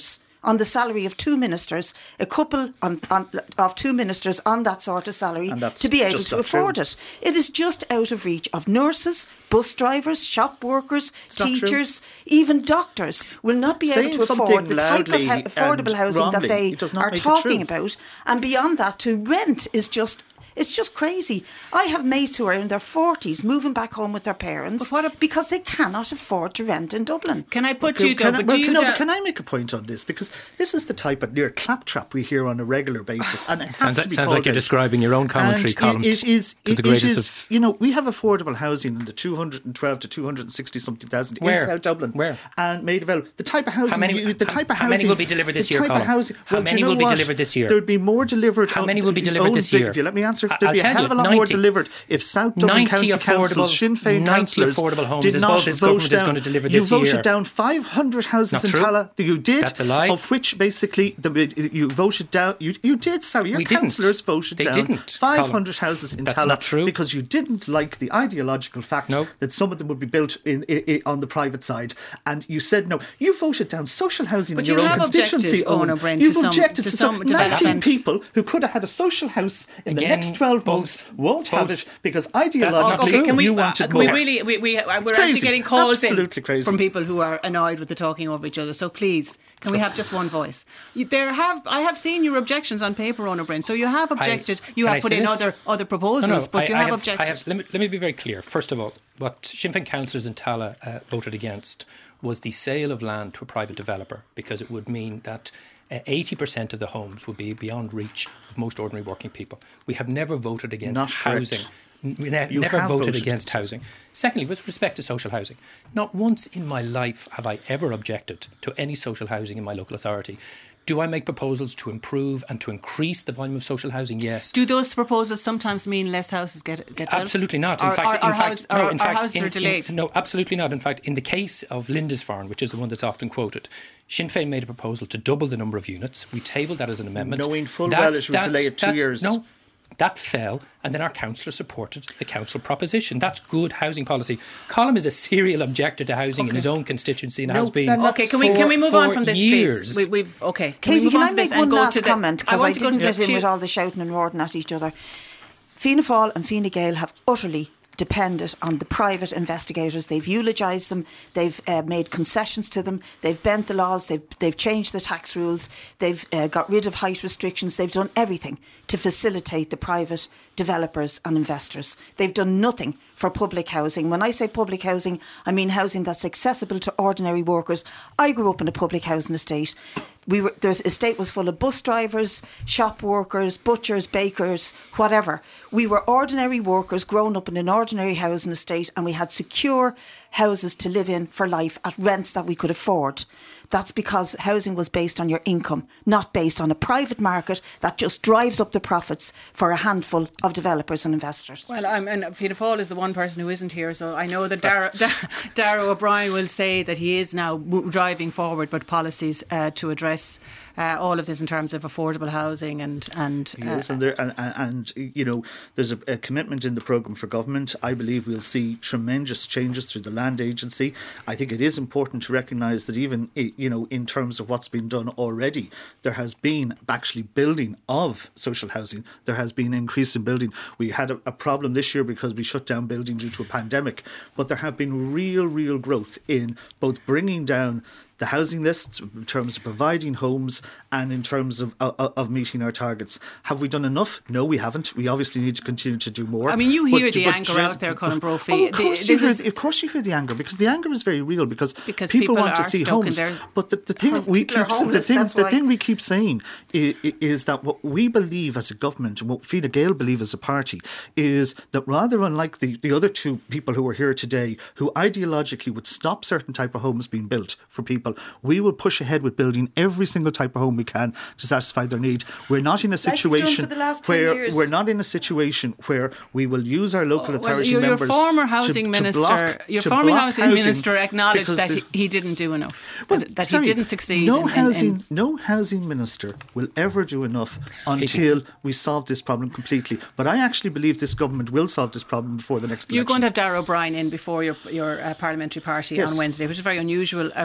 on the salary of two ministers, a couple on, on, of two ministers on that sort of salary to be able to afford true. it. It is just out of reach of nurses, bus drivers, shop workers, it's teachers, even doctors will not be
Saying
able to afford the type of ha- affordable housing
wrongly,
that they are talking about. And beyond that, to rent is just... It's just crazy. I have mates who are in their forties moving back home with their parents what a, because they cannot afford to rent in Dublin.
Can I put
okay,
you though?
Can, I,
but
well,
do you
can, no,
da-
but can I make a point on this? Because this is the type of near claptrap we hear on a regular basis, and it has
sounds
to be
sounds
called
like you're
out.
describing your own commentary
and
column.
It, it is.
To
it,
the greatest
it is,
of
you know, we have affordable housing in the two hundred twelve to two hundred sixty something thousand
Where?
in South Dublin.
Where?
And made available. The type of housing.
How many?
You, the type
how,
of housing.
how many will be delivered this
the
year,
type
Colin?
of housing,
How
well,
many
you know
will be
what?
delivered this year?
There'd be more delivered.
How many will be delivered
oh,
this year?
If you let me answer,
I'll
there'd be a
tell
hell
you,
of a lot more
ninety
delivered if South Dublin County Council, Sinn Féin councillors
affordable homes
did
is
not
what this
vote
government
down.
is going to deliver
you
this year.
You voted down five hundred houses
Not
in
true.
Tallaght. You did.
That's a lie.
Of which basically the, you voted down. You you did. Sorry, your
We didn't.
councillors voted
They
down
didn't,
five hundred houses in
That's
Tallaght
not true.
because you didn't like the ideological fact
No.
that some of them would be built in, in, in on the private side, and you said no. You voted down social housing
But
in
you
your own
have
constituency.
objected, Owen O'Brien,
You've
to some-
objected
to
to
some
some nineteen
developments.
people who could have had a social house in
Again,
the next twelve
both-
months won't have
both-
it because
not
ideologically
true.
Can we,
you
uh,
wanted
can we
more.
really, we, we, uh, we're
crazy.
actually getting calls
Absolutely
in
crazy.
from people who are annoyed with the talking over each other. So please, can we have just one voice? You, there have I have seen your objections on paper, Owen O'Brien. So you have objected.
I,
you
can
have
I
put
say
in
this?
other other proposals,
no, no,
but
I,
you
I
have,
have
objected.
I have, let, me, let me be very clear. First of all, what Sinn Féin councillors in Tallaght uh, voted against was the sale of land to a private developer, because it would mean that uh, eighty percent of the homes would be beyond reach of most ordinary working people. We have never voted against
Not
housing.
correct.
We ne-
You
never
have
voted,
voted
against housing. Secondly, with respect to social housing, not once in my life have I ever objected to any social housing in my local authority. Do I make proposals to improve and to increase the volume of social housing? Yes.
Do those proposals sometimes mean less houses get get built?
Absolutely not. In
Or-
fact,
or-
in
or
fact,
house-
no,
or-
in
or
fact,
houses
in-
are
in-
delayed?
no, absolutely not. In fact, in the case of Lindisfarne, which is the one that's often quoted, Sinn Féin made a proposal to double the number of units. We tabled that as an amendment.
Knowing full
That-
well it would
that-
delay it two
that-
years.
No. That fell, and then our councillor supported the council proposition. That's good housing policy. Colm is a serial objector to housing okay. in his own constituency and
no,
has been.
Okay, can we can we move on from this,
years.
please? We, we've okay. Can
Katie,
we move
can
on
I
from
make
this
one
and go
last
to the,
comment? Because I,
want
I
to go
didn't
to
get
the,
in with all the shouting and roaring at each other. Fianna Fáil and Fine Gael have utterly depended on the private investigators. They've eulogised them, they've uh, made concessions to them, they've bent the laws, they've, they've changed the tax rules, they've uh, got rid of height restrictions, they've done everything to facilitate the private developers and investors. They've done nothing for public housing. When I say public housing, I mean housing that's accessible to ordinary workers. I grew up in a public housing estate. We were, the estate was full of bus drivers, shop workers, butchers, bakers, whatever. We were ordinary workers grown up in an ordinary housing estate, and we had secure houses to live in for life at rents that we could afford. That's because housing was based on your income, not based on a private market that just drives up the profits for a handful of developers and investors.
Well, I'm, and Fianna Fáil is the one person who isn't here, so I know that Dara, Dara O'Brien will say that he is now driving forward with policies uh, to address uh, all of this in terms of affordable housing and and, uh,
yes, and, there, and, and, and you know there's a, a commitment in the programme for government. I believe we'll see tremendous changes through the Land Agency. I think it is important to recognise that even you know in terms of what's been done already, there has been actually building of social housing. There has been an increase in building. We had a, a problem this year because we shut down building due to a pandemic, but there have been real, real growth in both bringing down the housing lists in terms of providing homes and in terms of, of of meeting our targets. Have we done enough? No, we haven't. We obviously need to continue to do more.
I mean, you hear
but,
the
but,
anger
but,
out there, Colin Brophy.
Oh, of, course you hear,
is,
of course you hear the anger, because the anger is very real, because,
because
people,
people
want to see homes. But the, the thing we keep the thing the thing we keep saying is, is that what we believe as a government and what Fine Gael believe as a party is that rather unlike the, the other two people who are here today who ideologically would stop certain type of homes being built for people, we will push ahead with building every single type of home we can to satisfy their need. We're not in a situation
like
where
years.
we're not in a situation where we will use our local
oh,
authority
well, your,
members.
Your former housing
to,
minister,
to block,
your
to
former
block
housing,
housing
minister acknowledged that
the,
he, he didn't do enough.
Well,
that that
sorry,
he didn't succeed.
No
in,
housing,
in, in
no housing minister will ever do enough until we solve this problem completely. But I actually believe this government will solve this problem before the next election.
You're going to have Dara O'Brien in before your your uh, parliamentary party
yes.
on Wednesday, which is a very unusual arrangement.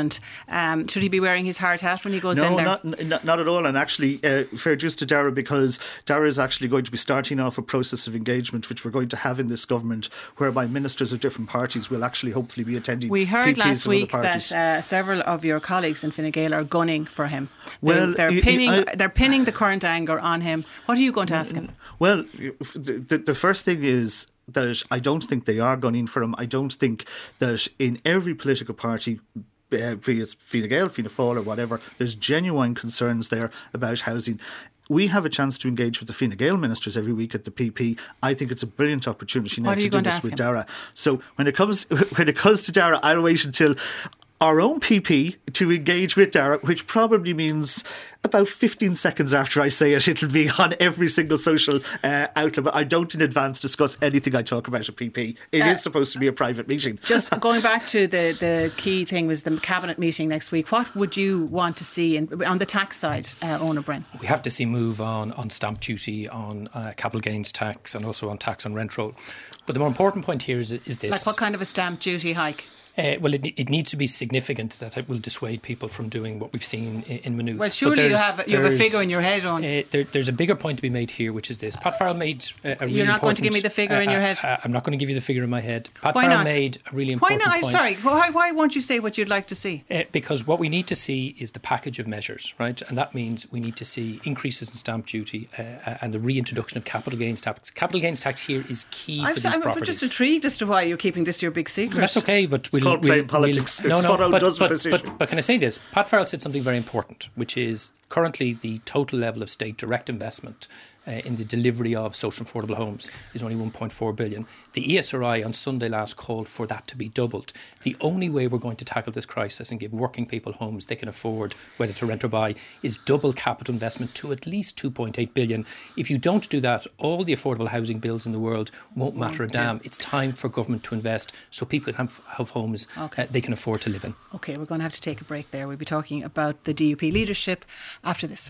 government. Um, should he be wearing his hard hat when he goes
no,
in there?
No, not, not, not at all. And actually, uh, fair dues to Darragh, because Darragh is actually going to be starting off a process of engagement which we're going to have in this government, whereby ministers of different parties will actually hopefully be attending.
We heard
P Ps
last week
that
uh, several of your colleagues in Fine Gael are gunning for him.
Well,
they, they're
you,
pinning
I,
they're pinning the current anger on him. What are you going to ask him?
Well, the, the, the first thing is that I don't think they are gunning for him. I don't think that in every political party, uh, be it Fine Gael, Fianna Fáil or whatever, there's genuine concerns there about housing. We have a chance to engage with the Fine Gael ministers every week at the P P. I think it's a brilliant opportunity now to do this with Darragh. So when it comes when it comes to Darragh, I'll wait until our own P P to engage with Darragh, which probably means about fifteen seconds after I say it, it'll be on every single social uh, outlet. But I don't in advance discuss anything I talk about at P P. It uh, is supposed to be a private meeting.
Just going back to the, the key thing was the cabinet meeting next week. What would you want to see in, on the tax side, uh, Eoin Ó Broin?
We have to see move on, on stamp duty, on uh, capital gains tax, and also on tax on rent roll. But the more important point here is, is this.
Like what kind of a stamp duty hike?
Uh, well, it, it needs to be significant that it will dissuade people from doing what we've seen in, in Maynooth.
Well, surely you have you have a figure in your head on.
Uh, there, there's a bigger point to be made here, which is this: Pat Farrell made uh, a really
You're not going to give me the figure uh, in your head.
Uh, uh, I'm not going to give you the figure in my head. Pat
why
Farrell
not?
made a really important
why not?
point.
Sorry, why, why won't you say what you'd like to see?
Uh, because what we need to see is the package of measures, right? And that means we need to see increases in stamp duty uh, and the reintroduction of capital gains tax. Capital gains tax here is key
I'm
for
so,
these
I'm
properties.
I'm just intrigued as to why you're keeping this your big secret.
That's okay, but
it's
we'll,
called
we'll,
playing politics.
We'll, no,
it's
no,
what
but,
does
but,
with this
but,
issue.
but can I say this? Pat Farrell said something very important, which is currently the total level of state direct investment uh, in the delivery of social and affordable homes is only one point four billion. The E S R I on Sunday last called for that to be doubled. The only way we're going to tackle this crisis and give working people homes they can afford, whether to rent or buy, is double capital investment to at least two point eight billion. If you don't do that, all the affordable housing bills in the world won't matter a damn. It's time for government to invest so people can have, have homes okay. uh, they can afford to live in.
OK, we're going to have to take a break there. We'll be talking about the D U P leadership after this.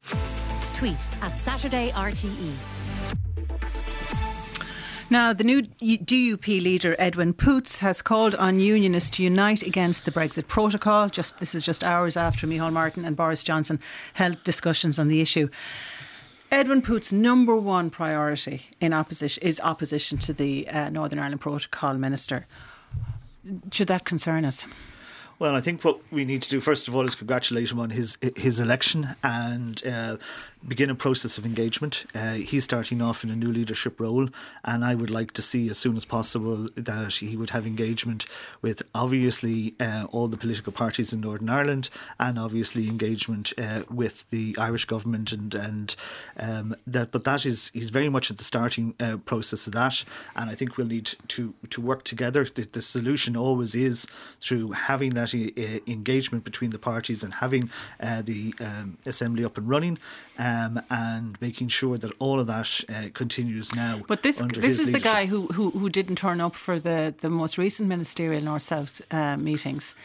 Tweet at Saturday R T E.
Now, the new D U P leader, Edwin Poots, has called on unionists to unite against the Brexit protocol. Just This is just hours after Micheál Martin and Boris Johnson held discussions on the issue. Edwin Poots' number one priority in opposition is opposition to the uh, Northern Ireland Protocol Minister. Should that concern us?
Well, I think what we need to do, first of all, is congratulate him on his his election and uh, begin a process of engagement. Uh, he's starting off in a new leadership role, and I would like to see as soon as possible that he would have engagement with obviously uh, all the political parties in Northern Ireland, and obviously engagement uh, with the Irish government, and and um, that. But that is he's very much at the starting uh, process of that, and I think we'll need to to work together. The, the solution always is through having that uh, engagement between the parties and having uh, the um, assembly up and running. Um, and making sure that all of that uh, continues now.
But this
under
this
his
is the
leadership.
guy who, who, who didn't turn up for the, the most recent ministerial North-South uh, meetings.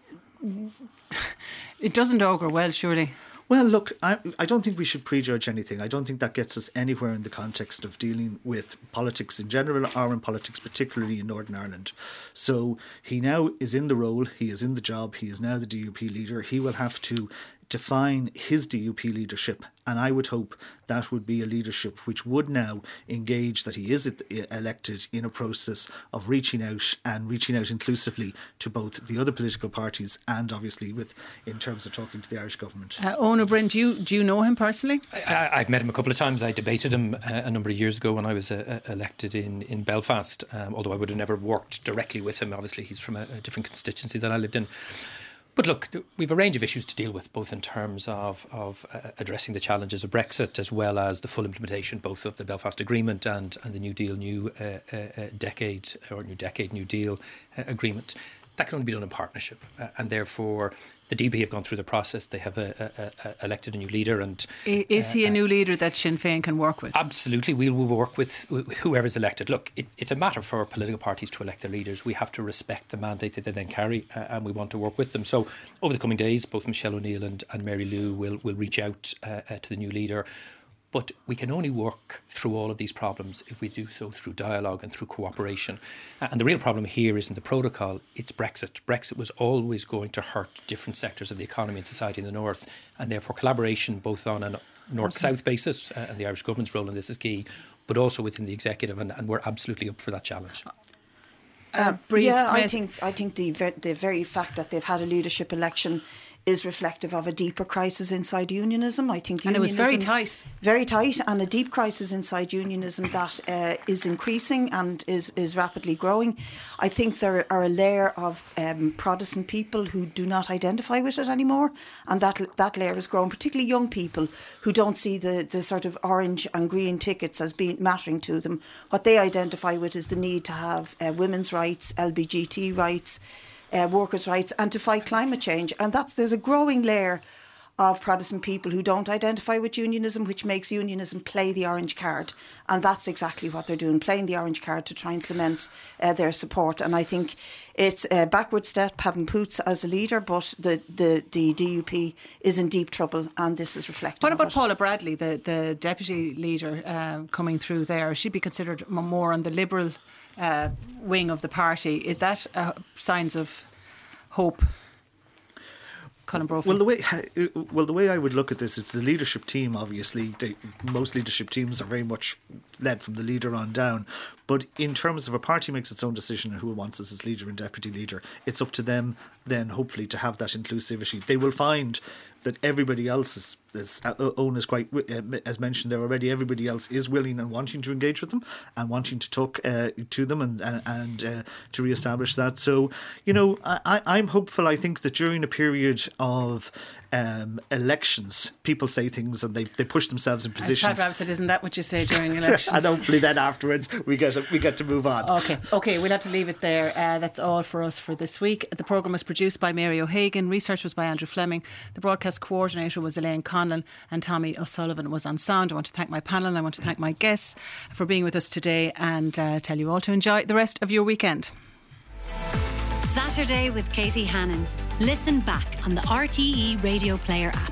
It doesn't augur well, surely.
Well, look, I, I don't think we should prejudge anything. I don't think that gets us anywhere in the context of dealing with politics in general, or in politics particularly in Northern Ireland. So he now is in the role, he is in the job, he is now the D U P leader. He will have to define his D U P leadership, and I would hope that would be a leadership which would now engage that he is elected in a process of reaching out and reaching out inclusively to both the other political parties and obviously with in terms of talking to the Irish government.
Uh, Eoin Ó Broin, do you, do you know him personally?
I, I've met him a couple of times. I debated him uh, a number of years ago when I was uh, elected in, in Belfast, um, although I would have never worked directly with him. Obviously he's from a, a different constituency that I lived in. But look, we've a range of issues to deal with, both in terms of, of uh, addressing the challenges of Brexit, as well as the full implementation both of the Belfast Agreement and, and the New Deal, New uh, uh, Decade, or New Decade, New Deal uh, Agreement. That can only be done in partnership, uh, and therefore the D U P have gone through the process. They have a, a, a elected a new leader, and
is he a new leader that Sinn Féin can work with?
Absolutely, we will work with, with whoever's elected. Look, it, it's a matter for political parties to elect their leaders. We have to respect the mandate that they then carry, uh, and we want to work with them. So over the coming days, both Michelle O'Neill and, and Mary Lou will will reach out uh, uh, to the new leader. But we can only work through all of these problems if we do so through dialogue and through cooperation. And the real problem here isn't the protocol, it's Brexit. Brexit was always going to hurt different sectors of the economy and society in the north, and therefore collaboration both on a north-south okay. basis, uh, and the Irish government's role in this is key, but also within the executive, and, and we're absolutely up for that challenge.
Uh, yeah, I think I think the the very fact that they've had a leadership election is reflective of a deeper crisis inside unionism. I think unionism,
and it was very tight,
very tight, and a deep crisis inside unionism that uh, is increasing and is is rapidly growing. I think there are a layer of um, Protestant people who do not identify with it anymore, and that that layer has grown. Particularly young people who don't see the the sort of orange and green tickets as being mattering to them. What they identify with is the need to have uh, women's rights, L G B T rights. Uh, workers' rights, and to fight climate change. And that's there's a growing layer of Protestant people who don't identify with unionism, which makes unionism play the orange card. And that's exactly what they're doing, playing the orange card to try and cement uh, their support. And I think it's a backward step having Poots as a leader, but the, the, the D U P is in deep trouble, and this is reflected.
What about Paula Bradley, the, the deputy leader uh, coming through there? She'd be considered more on the Liberal Uh, wing of the party. Is that uh, signs of hope? Colin Brophy.
Well, the way well the way I would look at this is the leadership team. Obviously, they, most leadership teams are very much led from the leader on down. But in terms of a party makes its own decision on who it wants as its leader and deputy leader, it's up to them then hopefully to have that inclusivity. They will find that everybody else is, as Owen is quite, uh, as mentioned there already, everybody else is willing and wanting to engage with them and wanting to talk uh, to them and and, and uh, to re-establish that. So, you know, I, I'm hopeful. I think that during a period of um, elections, people say things and they, they push themselves in positions.
As Pat Rabb said, isn't that what you say during elections?
And hopefully then afterwards we get we get to move on.
Okay, okay, we'll have to leave it there. Uh, that's all for us for this week. The programme was produced by Mary O'Hagan, research was by Andrew Fleming, the broadcast coordinator was Elaine Conlon, and Tommy O'Sullivan was on sound. I want to thank my panel and I want to thank my guests for being with us today, and uh, tell you all to enjoy the rest of your weekend.
Saturday with Katie Hannon. Listen back on the R T E Radio Player app.